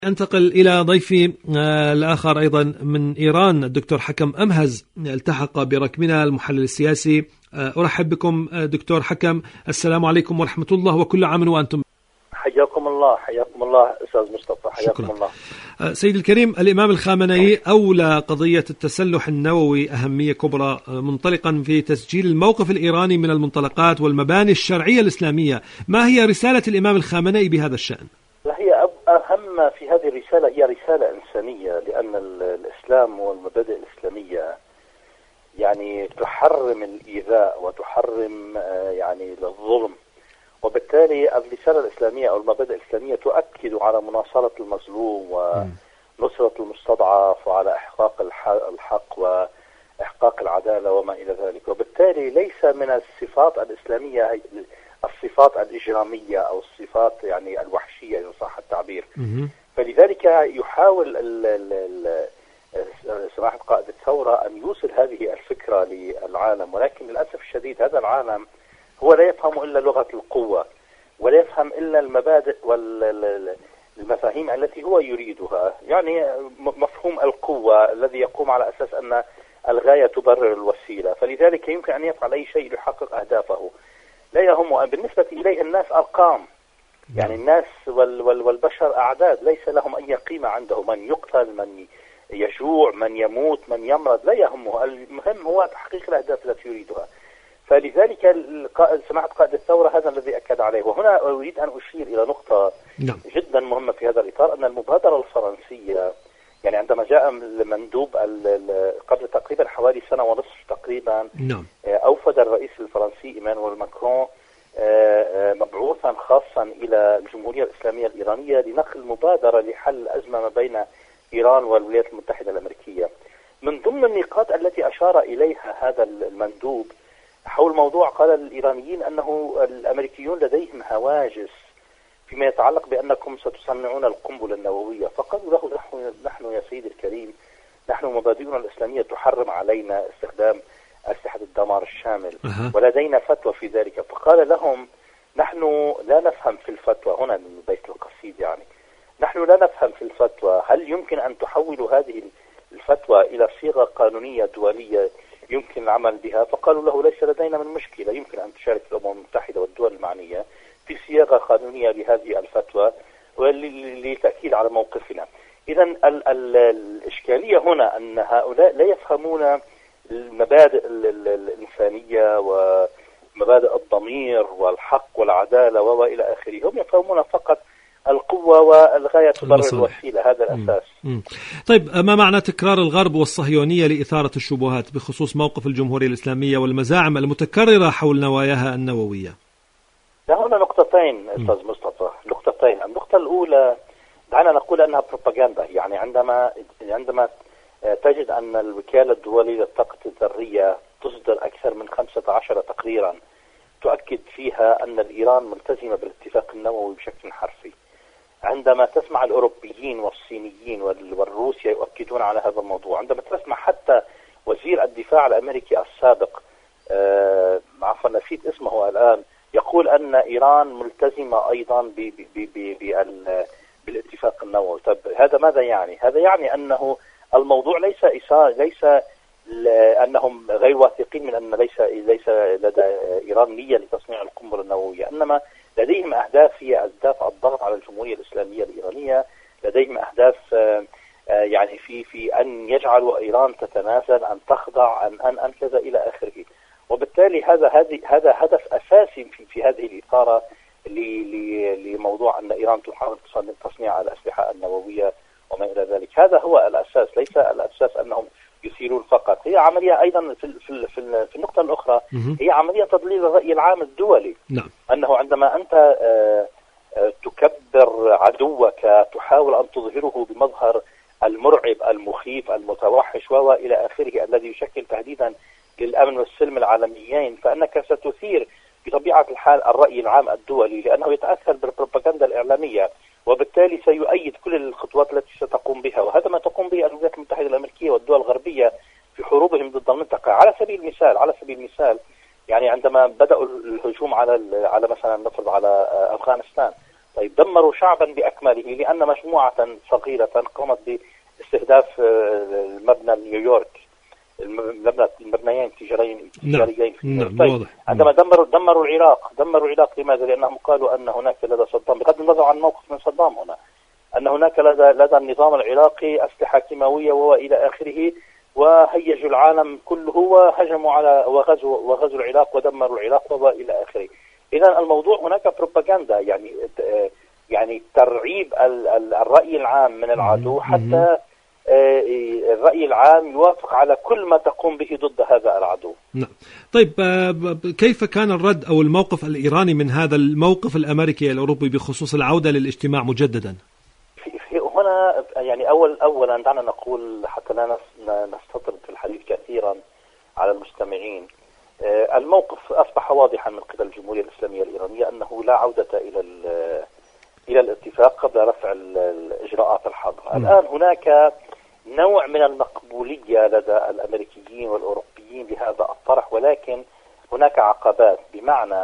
أنتقل إلى ضيفي الآخر أيضا من إيران، الدكتور حكم أمهز، التحق بركبنا المحلل السياسي. أرحب بكم دكتور حكم، السلام عليكم ورحمة الله، وكل عام وأنتم. حياكم الله. حياكم الله أستاذ مصطفى. حياكم شكرا. الله. سيد الكريم، الإمام الخامنئي أولى قضية التسلح النووي أهمية كبرى، منطلقا في تسجيل الموقف الإيراني من المنطلقات والمباني الشرعية الإسلامية. ما هي رسالة الإمام الخامنئي بهذا الشأن؟ هي أهم في هذه الرسالة هي رسالة إنسانية، لأن الإسلام والمبادئ الإسلامية يعني تحرم الإيذاء وتحرم يعني الظلم، وبالتالي الرسالة الإسلامية أو المبادئ الإسلامية تؤكد على مناصرة المظلوم ونصرة المستضعف وعلى إحقاق الحق وإحقاق العدالة وما إلى ذلك. وبالتالي ليس من الصفات الإسلامية الصفات الإجرامية أو الصفات يعني الوحشية إن صح التعبير. فلذلك يحاول سماحة قائد الثورة أن يوصل هذه الفكرة للعالم، ولكن للأسف الشديد هذا العالم هو لا يفهم إلا لغة القوة، ولا يفهم إلا المبادئ والمفاهيم التي هو يريدها، يعني مفهوم القوة الذي يقوم على أساس أن الغاية تبرر الوسيلة، فلذلك يمكن أن يفعل أي شيء ليحقق أهدافه. لا يهم بالنسبة إليه الناس أرقام، يعني الناس والبشر أعداد، ليس لهم أي قيمة عنده، من يقتل، من يجوع، من يموت، من يمرض، لا يهمه، المهم هو تحقيق الأهداف التي يريدها. فلذلك سماحة قائد الثورة هذا الذي أكد عليه. وهنا أريد أن أشير إلى نقطة جدا مهمة في هذا الإطار، أن المبادرة الفرنسية يعني عندما جاء المندوب قبل تقريبا حوالي سنة ونصف تقريبا، أوفد الرئيس الفرنسي إيمانويل ماكرون مبعوثا خاصا إلى الجمهورية الإسلامية الإيرانية لنقل مبادرة لحل الأزمة ما بين إيران والولايات المتحدة الأمريكية. من ضمن النقاط التي أشار إليها هذا المندوب حول موضوع، قال الإيرانيين أنه الأمريكيون لديهم هواجس فيما يتعلق بأنكم ستصنعون القنبلة النووية، فقالوا له نحن يا سيدي الكريم، نحن مبادئنا الإسلامية تحرم علينا استخدام أسلحة الدمار الشامل ولدينا فتوى في ذلك. فقال لهم نحن لا نفهم في الفتوى، هنا من بيت القصيد يعني، نحن لا نفهم في الفتوى، هل يمكن أن تحولوا هذه الفتوى إلى صيغة قانونية دولية يمكن العمل بها؟ فقالوا له ليس لدينا من مشكلة، يمكن أن تشارك الأمم المتحدة والدول المعنية في صياغة قانونية لهذه الفتوى وللتأكيد على موقفنا. إذا الإشكالية هنا أن هؤلاء لا يفهمون المبادئ الإنسانية ومبادئ الضمير والحق والعدالة وإلى آخره، هم يفهمون فقط القوة والغاية تبرر الوسيلة، هذا الأساس. طيب، ما معنى تكرار الغرب والصهيونية لإثارة الشبهات بخصوص موقف الجمهورية الإسلامية والمزاعم المتكررة حول نواياها النووية؟ هنا نقطتين أستاذ مصطفى، نقطتين. النقطة الأولى دعنا نقول أنها بروباغندا، يعني عندما تجد أن الوكالة الدولية للطاقة الذرية تصدر أكثر من 15 تقريرا تؤكد فيها أن إيران ملتزمة بالاتفاق النووي بشكل حرفي، عندما تسمع الأوروبيين والصينيين والروسيا يؤكدون على هذا الموضوع، عندما تسمع حتى وزير الدفاع الأمريكي السابق عفوا نسيت اسمه الآن يقول أن إيران ملتزمة أيضا بالاتفاق النووي. طب هذا ماذا يعني؟ هذا يعني أنه الموضوع ليس أنهم غير واثقين من أن ليس لدى إيران نية لتصنيع القنبلة النووية، إنما لديهم أهداف هي أهداف الضغط على الجمهورية الإسلامية الإيرانية، لديهم أهداف يعني في أن يجعلوا إيران تتنازل، أن تخضع، أن كذا إلى آخره. وبالتالي هذا هدف أساسي في هذه الإثارة لموضوع أن إيران تحاول تصنيع الأسلحة النووية وما إلى ذلك. هذا هو الأساس، ليس الأساس أنهم يثيرون فقط. هي عملية أيضا في النقطة الأخرى هي عملية تضليل الرأي العام الدولي. أنه عندما أنت تكبر عدوك تحاول أن تظهره بمظهر المرعب المخيف المتوحش وإلى آخره الذي يشكل تهديدا للأمن والسلم العالميين، فأنك ستثير بطبيعة الحال الرأي العام الدولي، لأنه يتأثر بالبروباغندا الإعلامية، وبالتالي سيؤيد كل الخطوات التي ستقوم بها. وهذا ما تقوم به الولايات المتحدة الأمريكية والدول الغربية في حروبهم ضد المنطقة. على سبيل المثال يعني عندما بدأوا الهجوم على مثلا نفرض على أفغانستان، طيب دمروا شعبا بأكمله، لأن مجموعة صغيرة قامت باستهداف المبنى نيويورك، المبنيين التجاريين واضح. عندما دمروا العراق. لماذا؟ لأنهم قالوا أن هناك لدى صدام، بغض النظر عن موقف من صدام هنا، أن هناك لدى النظام العراقي أسلحة كيماوية وإلى آخره، وهيجوا العالم كله وهجموا على وغزوا العراق ودمروا العراق وإلى آخره. إذا الموضوع هناك بروباغندا، يعني ترعيب الرأي العام من العدو حتى الرأي العام يوافق على كل ما تقوم به ضد هذا العدو. نعم. طيب كيف كان الرد أو الموقف الإيراني من هذا الموقف الأمريكي الأوروبي بخصوص العودة للاجتماع مجددا؟ هنا يعني أولا دعنا نقول حتى لا نستطرد في الحديث كثيرا على المستمعين. الموقف أصبح واضحا من قبل الجمهورية الإسلامية الإيرانية أنه لا عودة إلى الاتفاق قبل رفع الإجراءات الحظر. الآن هناك نوع من المقبولية لدى الأمريكيين والأوروبيين لهذا الطرح، ولكن هناك عقبات، بمعنى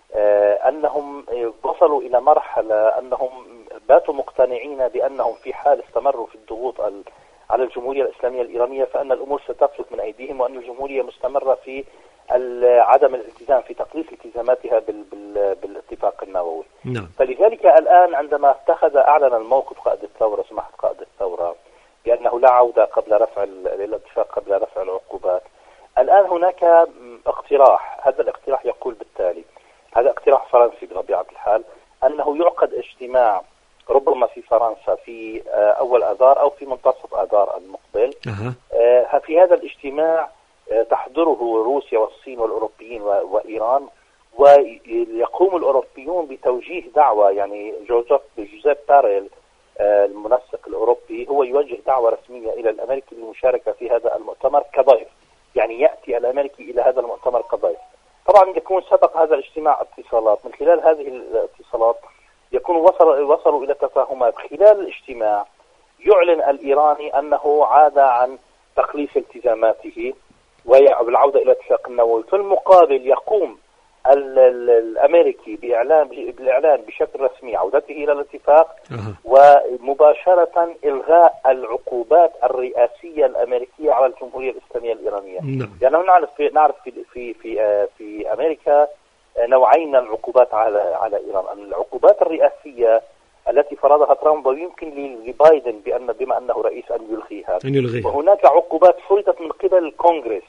أنهم وصلوا إلى مرحلة أنهم باتوا مقتنعين بأنهم في حال استمروا في الضغوط على الجمهورية الإسلامية الإيرانية فأن الأمور ستفلت من أيديهم، وأن الجمهورية مستمرة في عدم الالتزام في تقليص التزاماتها بالاتفاق النووي. نعم. فلذلك الآن عندما أعلن الموقف قائد الثورة، سماحة قائد الثورة، بأنه لا عودة قبل رفع الاتفاق قبل رفع العقوبات، الآن هناك اقتراح. هذا الاقتراح يقول بالتالي، هذا اقتراح فرنسي بطبيعة الحال، أنه يعقد اجتماع ربما في فرنسا في أول آذار أو في منتصف آذار المقبل. في هذا الاجتماع تحضره روسيا والصين والأوروبيين وإيران، ويقوم الأوروبيون بتوجيه دعوة، يعني جوزيف باريل المنسق الأوروبي هو يوجه دعوة رسمية إلى الأمريكي للمشاركة في هذا المؤتمر كضيف، يعني يأتي الأمريكي إلى هذا المؤتمر كضيف. طبعا يكون سبق هذا الاجتماع اتصالات، من خلال هذه الاتصالات يكون وصلوا إلى تفاهمات. خلال الاجتماع يعلن الإيراني أنه عاد عن تقليص التزاماته والعودة إلى اتفاق النووي. في المقابل يقوم الأمريكي بالإعلان بشكل رسمي عودته إلى الاتفاق، ومباشرة إلغاء العقوبات الرئاسية الأمريكية على الجمهورية الإسلامية الإيرانية. لأنه نعرف في أمريكا نوعين من العقوبات على إيران. العقوبات الرئاسية التي فرضها ترامب ويمكن لبايدن بما أنه رئيس أن يلغيها، وهناك عقوبات فرضت من قبل الكونغرس،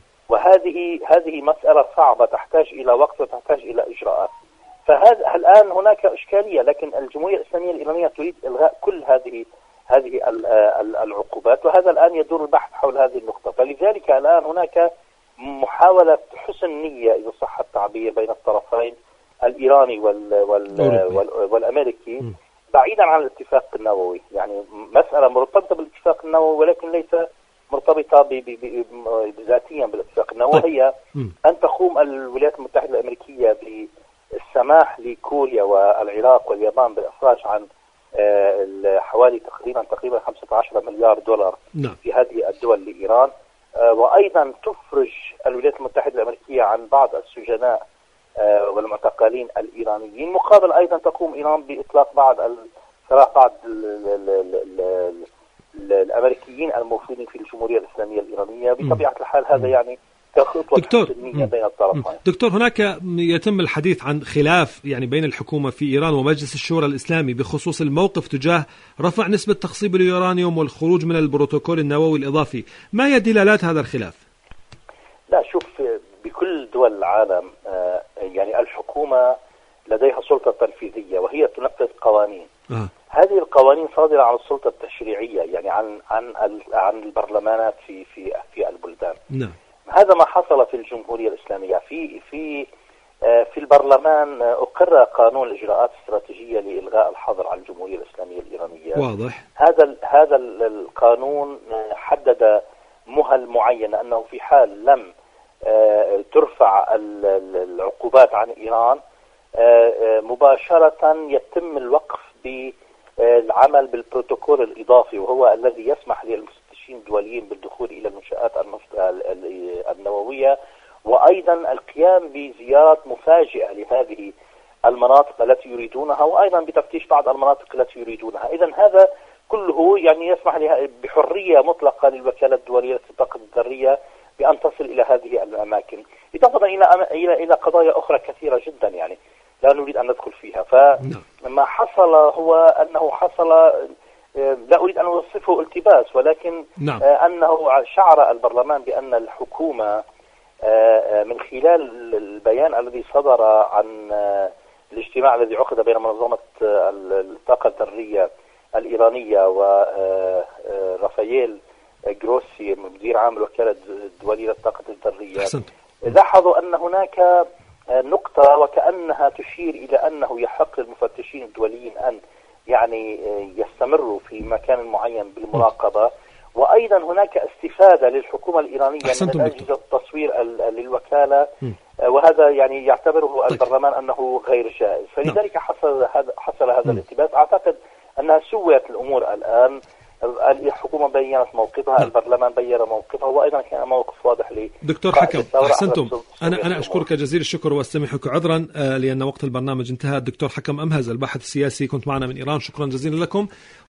وهذه مسألة صعبة تحتاج إلى وقت وتحتاج إلى إجراءات. فهذا الآن هناك إشكالية، لكن الجمهورية الإسلامية الإيرانية تريد إلغاء كل هذه العقوبات، وهذا الآن يدور البحث حول هذه النقطة. فلذلك الآن هناك محاولة حسن نية إذا صح التعبير بين الطرفين الإيراني والأمريكي بعيدا عن الاتفاق النووي، يعني مسألة مرتبطة بالاتفاق النووي ولكن ليس مرتبطة ذاتيا بالاتفاق النووي. هي أن تقوم الولايات المتحدة الأمريكية بالسماح لكوريا والعراق واليابان بالإخراج عن حوالي تقريبا 15 مليار دولار في هذه الدول لإيران، وأيضا تفرج الولايات المتحدة الأمريكية عن بعض السجناء والمعتقلين الإيرانيين، مقابل أيضا تقوم إيران بإطلاق بعض الأمريكيين الموجودين في الجمهورية الإسلامية الإيرانية. بطبيعة الحال هذا يعني كخطوة حسنية بين الطرفين. دكتور، هناك يتم الحديث عن خلاف يعني بين الحكومة في إيران ومجلس الشورى الإسلامي بخصوص الموقف تجاه رفع نسبة تخصيب اليورانيوم والخروج من البروتوكول النووي الإضافي. ما هي دلالات هذا الخلاف؟ لا، شوف، بكل دول العالم يعني الحكومة لديها سلطة تنفيذية وهي تنفذ قوانين. هذه القوانين صادرة عن السلطة التشريعية، يعني عن البرلمانات في البلدان. هذا ما حصل في الجمهورية الإسلامية. في البرلمان أقر قانون الإجراءات الاستراتيجية لإلغاء الحظر على الجمهورية الإسلامية الإيرانية. واضح. هذا القانون حدد مهل معينة، أنه في حال لم ترفع العقوبات عن إيران مباشرة يتم الوقف بالعمل بالبروتوكول الإضافي، وهو الذي يسمح للمفتشين الدوليين بالدخول إلى المنشآت النووية، وأيضا القيام بزيارات مفاجئة لهذه المناطق التي يريدونها، وأيضا بتفتيش بعض المناطق التي يريدونها. إذن هذا كله يعني يسمح بحرية مطلقة للوكالة الدولية للطاقة الذرية بأن تصل إلى هذه الأماكن، إضافة إلى قضايا أخرى كثيرة جدا يعني لا نريد أن ندخل فيها. فما حصل هو أنه حصل، لا أريد أن أوصفه التباس، ولكن أنه شعر البرلمان بأن الحكومة من خلال البيان الذي صدر عن الاجتماع الذي عقد بين منظمة الطاقة الذرية الإيرانية ورافائيل جروسي مدير عام الوكالة الدولية للطاقة الذرية، لاحظوا أن هناك نقطة وكأنها تشير إلى أنه يحق للمفتشين الدوليين أن يعني يستمروا في مكان معين بالمراقبة، وأيضا هناك استفادة للحكومة الإيرانية من أجهزة التصوير للوكالة، وهذا يعني يعتبره البرلمان أنه غير جائز. فلذلك حصل هذا الالتباس. أعتقد أنها سويت الأمور الآن، الحكومة بيّنت موقفها، البرلمان بيّن موقفه، وأيضا كان موقف واضح لي. دكتور حكم، أحسنتم. أنا أشكرك جزيل الشكر واستمحك عذرا لأن وقت البرنامج انتهى. الدكتور حكم أمهز الباحث السياسي كنت معنا من إيران، شكرا جزيلا لكم.